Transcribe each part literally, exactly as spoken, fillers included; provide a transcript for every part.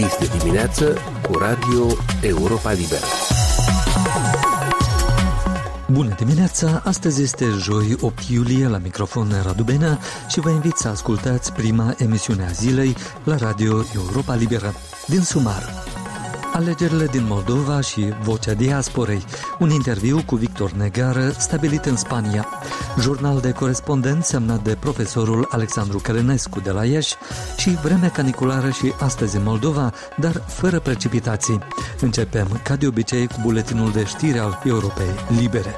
Deschis de dimineață cu Radio Europa Liberă. Bună dimineața! Astăzi este joi, opt iulie, la microfon Radu Benea și vă invit să ascultați prima emisiune a zilei la Radio Europa Liberă. Din Sumar, alegerile din Moldova și Vocea Diasporei, un interviu cu Victor Negară, stabilit în Spania, jurnal de corespondent semnat de profesorul Alexandru Călinescu de la Iași și vreme caniculară și astăzi în Moldova, dar fără precipitații. Începem, ca de obicei, cu buletinul de știri al Europei Libere.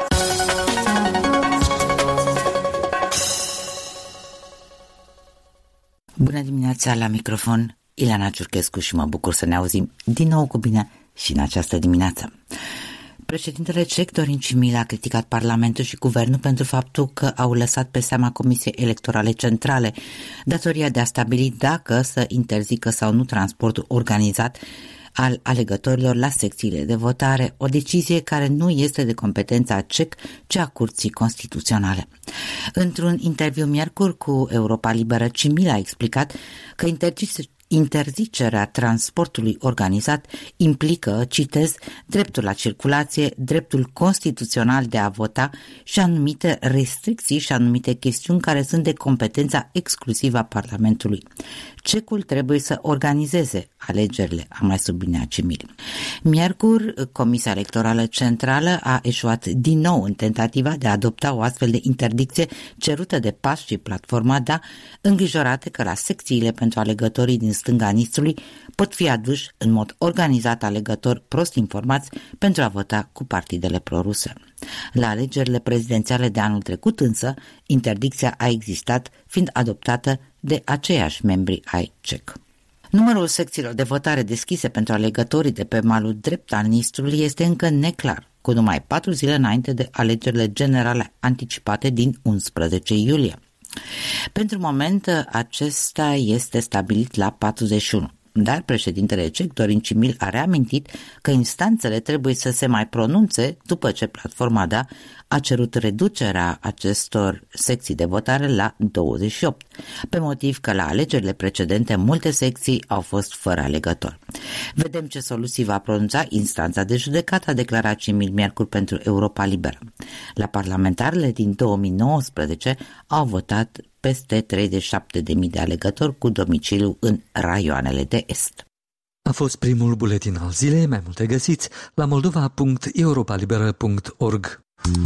Bună dimineața, la microfon Ileana Ciurchescu și mă bucur să ne auzim din nou cu bine și în această dimineață. Președintele ceh Dorin Cimil a criticat Parlamentul și Guvernul pentru faptul că au lăsat pe seama Comisiei Electorale Centrale datoria de a stabili dacă să interzică sau nu transportul organizat al alegătorilor la secțiile de votare, o decizie care nu este de competența ceh, ci a Curții Constituționale. Într-un interviu miercuri cu Europa Liberă, Cimil a explicat că interzice Interzicerea transportului organizat implică, citez, dreptul la circulație, dreptul constituțional de a vota și anumite restricții și anumite chestiuni care sunt de competența exclusivă a Parlamentului. Cehul trebuie să organizeze alegerile, a mai subliniat Cimil. Miercuri, Comisia Electorală Centrală a eșuat din nou în tentativa de a adopta o astfel de interdicție cerută de P A S și Platforma D A, îngrijorate că la secțiile pentru alegătorii din stânga Nistrului pot fi aduși în mod organizat alegători prost informați pentru a vota cu partidele proruse. La alegerile prezidențiale de anul trecut însă, interdicția a existat, fiind adoptată de aceiași membri ai ceh. Numărul secțiilor de votare deschise pentru alegătorii de pe malul drept al Nistrului este încă neclar, cu numai patru zile înainte de alegerile generale anticipate din unsprezece iulie. Pentru moment, acesta este stabilit la patruzeci și unu. Dar președintele ceh, Dorin Cimil, a reamintit că instanțele trebuie să se mai pronunțe după ce Platforma D A a cerut reducerea acestor secții de votare la douăzeci și opt, pe motiv că la alegerile precedente multe secții au fost fără alegători. Vedem ce soluții va pronunța instanța de judecată, a declarat Cimil miercuri pentru Europa Liberă. La parlamentarele din două mii nouăsprezece au votat peste treizeci și șapte de mii de alegători cu domiciliu în raioanele de est. A fost primul buletin al zilei, mai multe găsiți la moldova punct europa liberă punct org.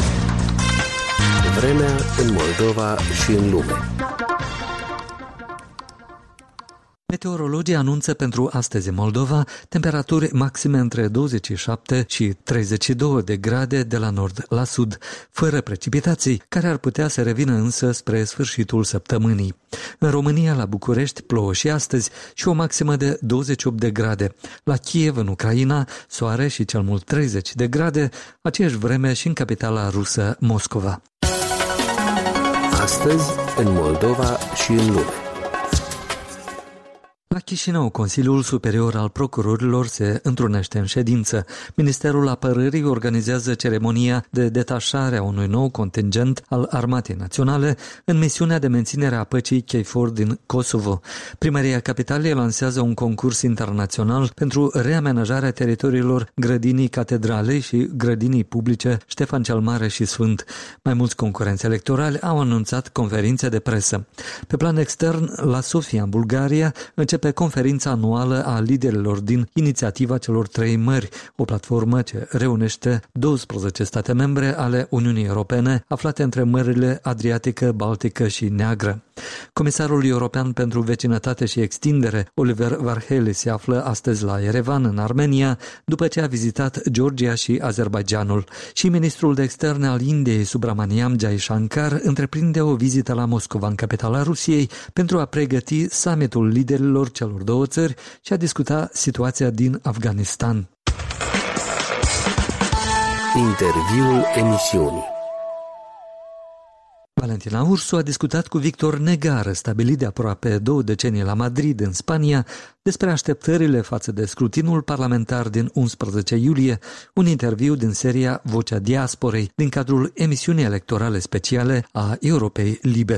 Vremea în Moldova și în lume. Meteorologii anunță pentru astăzi în Moldova temperaturi maxime între douăzeci și șapte și treizeci și două de grade de la nord la sud, fără precipitații, care ar putea să revină însă spre sfârșitul săptămânii. În România, la București, plouă și astăzi și o maximă de douăzeci și opt de grade. La Kiev, în Ucraina, soare și cel mult treizeci de grade, aceeași vreme și în capitala rusă, Moscova. Astăzi în Moldova și în lume. La Chișinău, Consiliul Superior al Procurorilor se întrunește în ședință. Ministerul Apărării organizează ceremonia de detașare a unui nou contingent al Armatei Naționale în misiunea de menținere a păcii KFOR din Kosovo. Primăria Capitalei lansează un concurs internațional pentru reamenajarea teritoriilor grădinii Catedralei și grădinii publice Ștefan cel Mare și Sfânt. Mai mulți concurenți electorali au anunțat conferințe de presă. Pe plan extern, la Sofia, în Bulgaria, începe conferința anuală a liderilor din Inițiativa celor trei mări, o platformă ce reunește douăsprezece state membre ale Uniunii Europene aflate între mările Adriatică, Baltică și Neagră. Comisarul European pentru Vecinătate și Extindere, Oliver Varhelyi, se află astăzi la Yerevan, în Armenia, după ce a vizitat Georgia și Azerbaidjanul. Și ministrul de externe al Indiei, Subramaniam Jaishankar, întreprinde o vizită la Moscova, în capitala Rusiei, pentru a pregăti summitul liderilor celor două țări și a discuta situația din Afganistan. Interviul emisiunii. Valentina Ursu a discutat cu Victor Negară, stabilit de aproape două decenii la Madrid, în Spania, despre așteptările față de scrutinul parlamentar din unsprezece iulie, un interviu din seria Vocea Diasporei, din cadrul emisiunii electorale speciale a Europei Libere.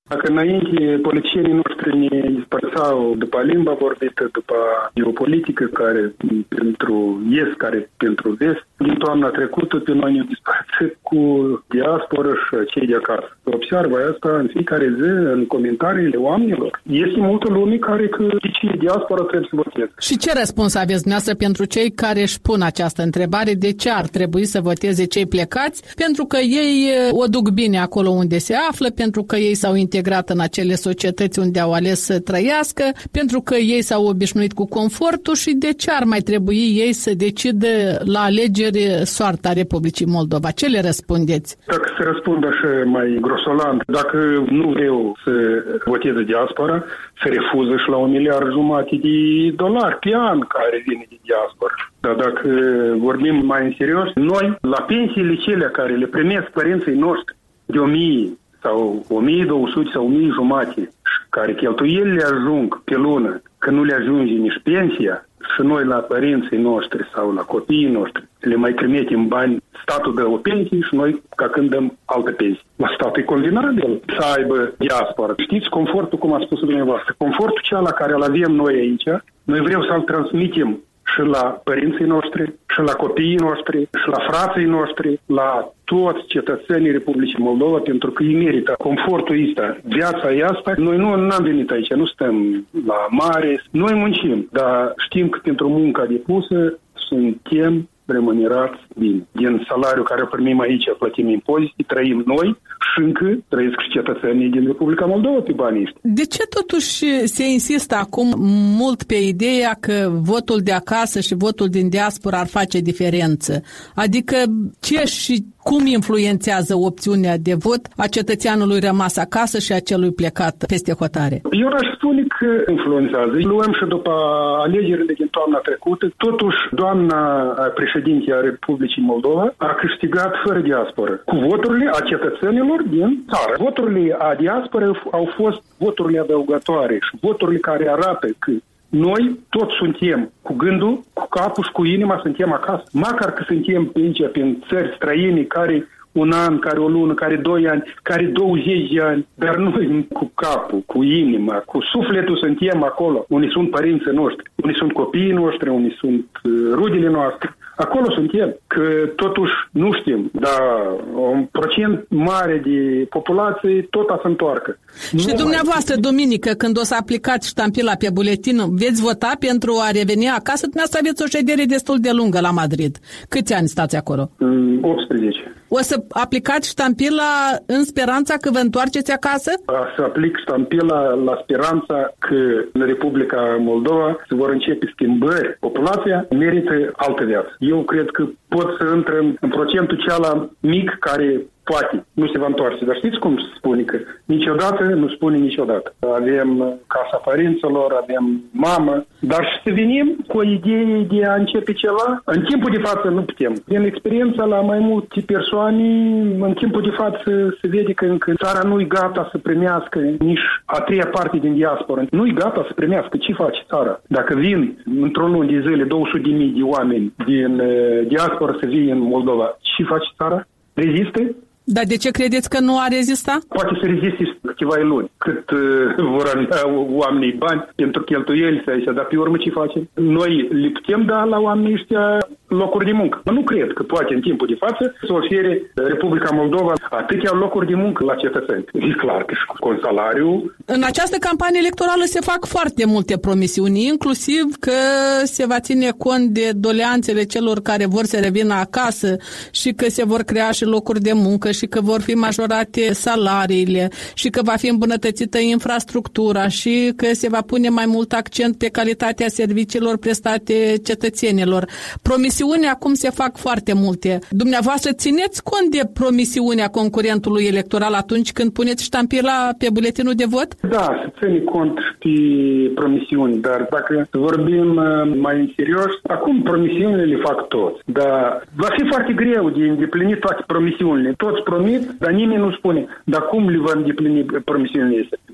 Dacă înainte politicienii noștri ne dispărțau după limba vorbită, după geopolitică, care pentru est, care pentru vest, din toamna trecută pe noi ne-au dispărțit cu diaspora și cei de acasă. Observă asta în fiecare zi, în comentariile oamenilor. Este multă lume care că de ce diaspora trebuie să voteze. Și ce răspuns aveți dumneavoastră pentru cei care își pun această întrebare? De ce ar trebui să voteze cei plecați? Pentru că ei o duc bine acolo unde se află, pentru că ei s-au integrat în acele societăți unde au ales să trăiască, pentru că ei s-au obișnuit cu confortul și de ce ar mai trebui ei să decidă la alegeri soarta Republicii Moldova? Ce le răspundeți? Dacă se răspund așa mai grosolant, dacă nu vreau să voteze diaspora, se refuză și la un miliard jumate de dolari pe an care vine de diaspora. Dar dacă vorbim mai în serios, noi, la pensiile cele care le primesc părinții noștri de o mie sau o mie două sute sau o mie jumate, care cheltuielile ajung pe lună, că nu le ajunge nici pensia, și noi la părinții noștri sau la copiii noștri le mai trimitem bani, statul dă o pensie și noi ca când dăm altă pensie. La statul e convenabil să aibă diaspora. Știți confortul, cum a spus dumneavoastră, confortul ceala care îl avem noi aici, noi vrem să-l transmitem și la părinții noștri, și la copiii noștri, și la frații noștri, la toți cetățenii Republicii Moldova, pentru că îi merită confortul ăsta, viața asta. Noi nu am venit aici, nu stăm la mare, noi muncim, dar știm că pentru munca depusă suntem remunerați bine. Din salariul care primim aici, plătim impozite, trăim noi și încă trăiesc și cetățenii din Republica Moldova pe banii ăștia. De ce totuși se insistă acum mult pe ideea că votul de acasă și votul din diaspora ar face diferență? Adică ce și cum influențează opțiunea de vot a cetățeanului rămas acasă și a celui plecat peste hotare? Eu aș spune că influențează. Luăm și după alegerile din toamna trecută, totuși doamna președinte a Republicii Moldova a câștigat fără diaspora, cu voturile a cetățenilor din țară. Voturile a diaspora au fost voturile adăugătoare și voturile care arată că noi toți suntem cu gândul, cu capul și cu inima, suntem acasă. Măcar că suntem aici, prin țări străine, care un an, care o lună, care doi ani, care douăzeci de ani, dar noi cu capul, cu inima, cu sufletul suntem acolo, unde sunt părinții noștri, unde sunt copiii noștri, unde sunt rudele noastre. Acolo suntem, că totuși nu știm, dar un procent mare de populație tot a se întoarcă. Și nu dumneavoastră, mai... duminică, când o să aplicați ștampila pe buletin, veți vota pentru a reveni acasă? Dumneavoastră aveți o ședere destul de lungă la Madrid. Câți ani stați acolo? optsprezece. O să aplicați ștampila în speranța că vă întoarceți acasă? Să aplic ștampila la speranța că în Republica Moldova se vor începe schimbări. Populația merită altă viață. Eu cred că pot să intră în procentul ceala mic care poate nu se va întoarce. Dar știți cum se spune? Că niciodată nu spune niciodată. Avem casa părinților, avem mamă, dar și să venim cu o idee de a începe ceva. În timpul de față nu putem. Din experiența la mai multe persoane, în timpul de față se vede că încă țara nu-i gata să primească nici a treia parte din diaspora. Nu-i gata să primească. Ce face țara? Dacă vin într-o lună de zile două sute de mii de oameni din diaspora să vin în Moldova, ce face țara? Rezistă? Dar de ce credeți că nu a rezistat? Poate să reziste câteva luni, cât uh, vor avea oamenii bani pentru cheltuieli aici, dar pe urmă ce facem? Noi le putem da la oamenii ăștia locuri de muncă. Nu cred că poate în timpul de față să ofere Republica Moldova atâtea locuri de muncă la cetățeni. E clar că și cu un salariu. În această campanie electorală se fac foarte multe promisiuni, inclusiv că se va ține cont de doleanțele celor care vor să revină acasă și că se vor crea și locuri de muncă și că vor fi majorate salariile și că va fi îmbunătățită infrastructura și că se va pune mai mult accent pe calitatea serviciilor prestate cetățenilor. Promisiuni acum se fac foarte multe. Dumneavoastră țineți cont de promisiunea concurentului electoral atunci când puneți ștampila pe buletinul de vot? Da, se ține cont pe promisiuni, dar dacă vorbim mai în serios, acum promisiunile le fac toți. Dar va fi foarte greu de îndeplinit toate promisiunile. Toți promit, dar nimeni nu spune. Dar cum le va îndeplini promisiunile astea?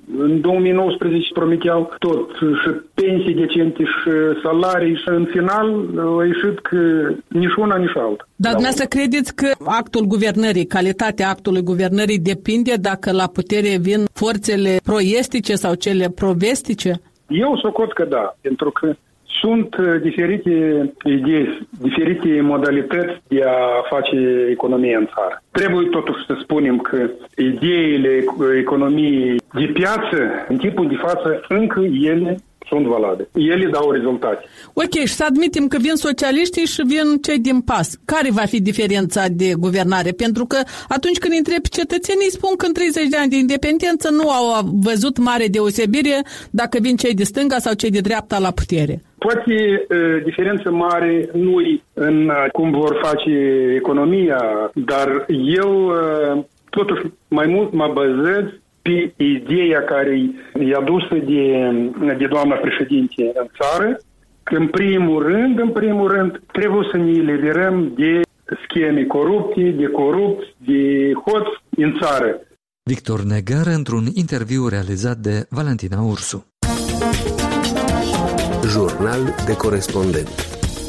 În două mii nouăsprezece prometeau tot, și pensii decente și salarii, și în final a ieșit că nici una, nici alta. Dar dumneavoastră credeți că actul guvernării, calitatea actului guvernării depinde dacă la putere vin forțele pro-estice sau cele pro-vestice? Eu socot că da, pentru că sunt diferite idei, diferite modalități de a face economie în țară. Trebuie totuși să spunem că ideile economiei de piață, în timpul de față, încă ele sunt valabile. Ele dau rezultate. Ok, și să admitem că vin socialiștii și vin cei din P A S. Care va fi diferența de guvernare? Pentru că atunci când întrebi cetățenii, spun că în treizeci de ani de independență nu au văzut mare deosebire dacă vin cei de stânga sau cei de dreapta la putere. Poate diferență mare nu-i în cum vor face economia, dar eu totuși mai mult mă bazez pe ideea care e adusă de, de doamna președinte în țară, că în primul rând, în primul rând, trebuie să ne eliberăm de scheme corupte, de corupți, de hoți în țară. Victor Negăr, într-un interviu realizat de Valentina Ursu. Jurnal de corespondent.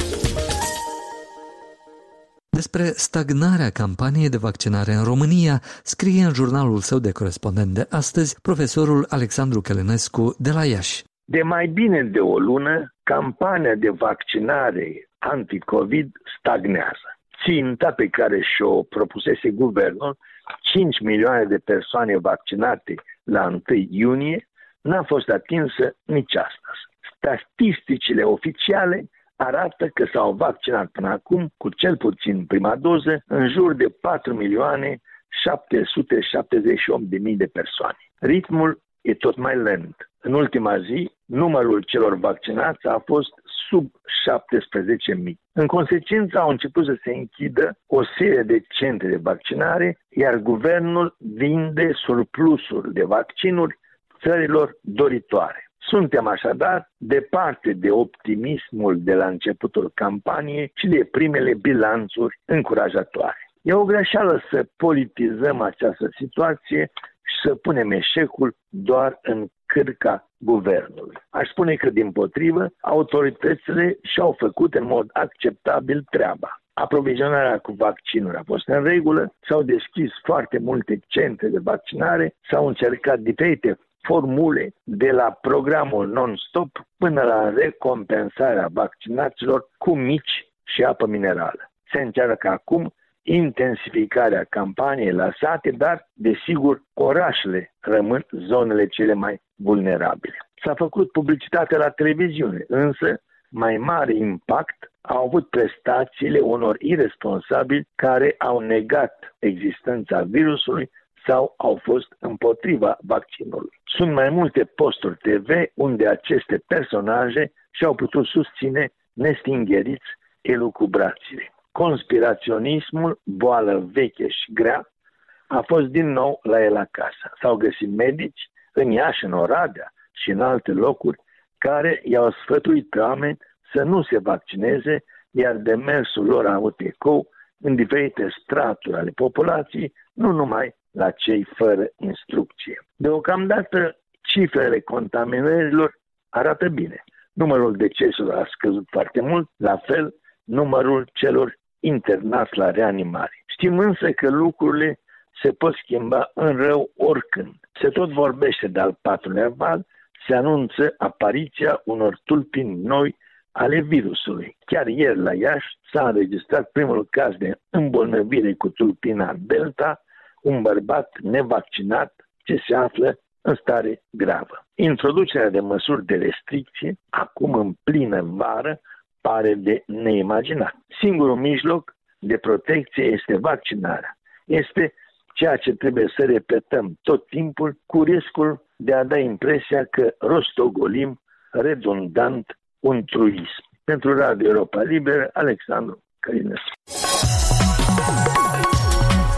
Despre stagnarea campaniei de vaccinare în România scrie în jurnalul său de corespondent de astăzi profesorul Alexandru Călinescu de la Iași. De mai bine de o lună, campania de vaccinare anti-Covid stagnează. Ținta pe care și-o propusese guvernul, cinci milioane de persoane vaccinate la întâi iunie, n-a fost atinsă nici astăzi. Statisticile oficiale arată că s-au vaccinat până acum, cu cel puțin prima doză, în jur de patru milioane șapte sute șaptezeci și opt de mii de persoane. Ritmul e tot mai lent. În ultima zi, numărul celor vaccinați a fost sub șaptesprezece mii. În consecință, au început să se închidă o serie de centre de vaccinare, iar guvernul vinde surplusul de vaccinuri țărilor doritoare. Suntem așadar departe de optimismul de la începutul campaniei și de primele bilanțuri încurajatoare. E o greșeală să politizăm această situație și să punem eșecul doar în cârca guvernului. Aș spune că, dimpotrivă, autoritățile și-au făcut în mod acceptabil treaba. Aprovizionarea cu vaccinuri a fost în regulă, s-au deschis foarte multe centre de vaccinare, s-au încercat diferite formule de la programul non-stop până la recompensarea vaccinaților cu mici și apă minerală. Se încearcă acum intensificarea campaniei la sate, dar, desigur, orașele rămân zonele cele mai vulnerabile. S-a făcut publicitate la televiziune, însă mai mare impact au avut prestațiile unor irresponsabili care au negat existența virusului sau au fost împotriva vaccinului. Sunt mai multe posturi T V unde aceste personaje și-au putut susține nestingheriți elucubrațiile. Conspiraționismul, boală veche și grea, a fost din nou la el acasă. S-au găsit medici în Iași, în Oradea și în alte locuri care i-au sfătuit pe oameni să nu se vaccineze, iar demersul lor a avut ecou în diferite straturi ale populației, nu numai la cei fără instrucție. Deocamdată, cifrele contaminărilor arată bine. Numărul deceselor a scăzut foarte mult, la fel numărul celor internați la reanimare. Știm însă că lucrurile se pot schimba în rău oricând. Se tot vorbește de al patrulea val, se anunță apariția unor tulpini noi ale virusului. Chiar ieri la Iași s-a înregistrat primul caz de îmbolnăvire cu tulpina Delta, un bărbat nevaccinat ce se află în stare gravă. Introducerea de măsuri de restricție, acum în plină vară, pare de neimaginat. Singurul mijloc de protecție este vaccinarea. Este ceea ce trebuie să repetăm tot timpul, cu riscul de a da impresia că rostogolim redundant un truism. Pentru Radio Europa Liberă, Alexandru Călinescu.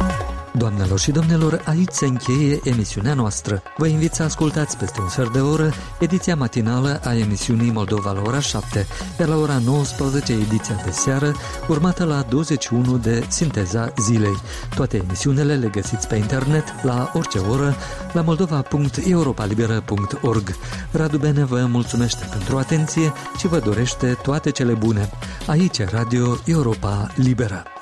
Doamnelor și domnilor, aici se încheie emisiunea noastră. Vă invit să ascultați peste un sfert de oră ediția matinală a emisiunii Moldova la ora șapte, iar la ora nouăsprezece ediția de seară, urmată la douăzeci și unu de Sinteza Zilei. Toate emisiunile le găsiți pe internet la orice oră la moldova punct europa liberă punct org. Radu Bene vă mulțumește pentru atenție și vă dorește toate cele bune. Aici Radio Europa Liberă.